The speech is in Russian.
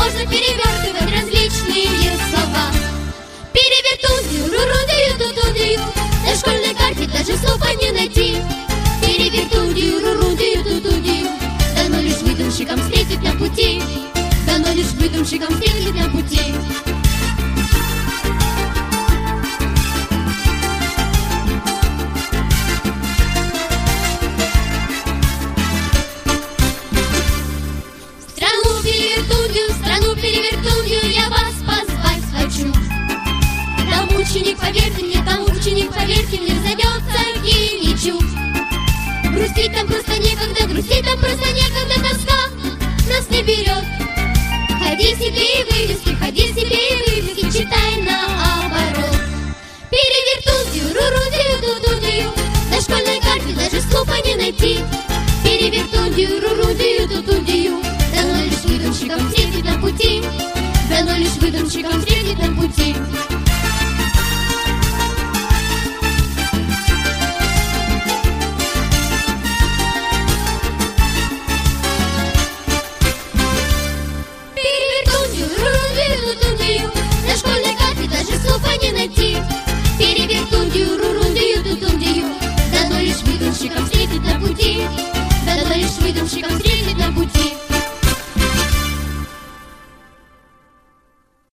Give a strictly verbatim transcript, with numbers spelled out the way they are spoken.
можно перевертывать различные слова. Перевертунью, рурудию, тутудию, на школьной карте даже слова не найти. Перевертунью, рурудию, тутудию, дано лишь выдумщикам встретить на пути. Дано лишь выдумщикам встретить на пути. Страну перевертунью я вас позвать хочу. Там ученик, поверьте мне, там ученик, поверьте мне, зовется Евгеничук. Грустить там просто некогда, грустить там просто некогда, тоска нас не берет. Ходи себе и вывески, ходи себе и вывески, читай наоборот. Перевертунью, рурудию, тутудию, на школьной карте даже слова не найти. Перевертунью, рурудию, тутудию, дано лишь выдумщикам встретить на пути. Дано лишь выдумщикам встретить на пути. Перевертунью, рурудию, тутудию, на школьной карте даже слова не найти. Перевертунью, рурудию, тутудию, дано лишь выдумщикам встретить на пути. Дано лишь выдумщикам встретить.